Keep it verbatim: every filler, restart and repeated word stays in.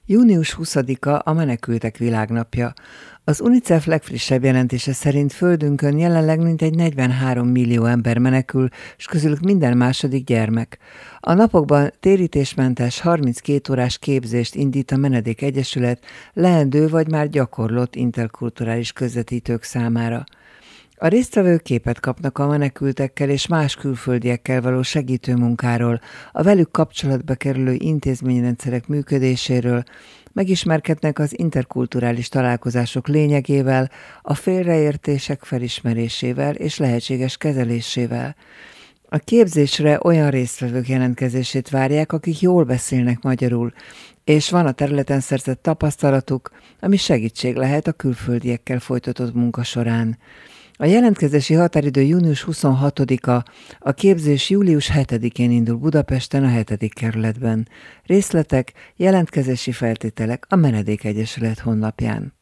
június huszadika a Menekültek Világnapja. Az UNICEF legfrissebb jelentése szerint földünkön jelenleg mintegy negyvenhárom millió ember menekül, és közülük minden második gyermek. A napokban térítésmentes harminckét órás képzést indít a Menedék Egyesület leendő vagy már gyakorlott interkulturális közvetítők számára. A résztvevők képet kapnak a menekültekkel és más külföldiekkel való segítőmunkáról, a velük kapcsolatba kerülő intézményrendszerek működéséről, megismerkednek az interkulturális találkozások lényegével, a félreértések felismerésével és lehetséges kezelésével. A képzésre olyan résztvevők jelentkezését várják, akik jól beszélnek magyarul, és van a területen szerzett tapasztalatuk, ami segítség lehet a külföldiekkel folytatott munka során. A jelentkezési határidő június huszonhatodika, a képzés július hetedikén indul Budapesten a hetedik kerületben. Részletek, jelentkezési feltételek a Menedék Egyesület honlapján.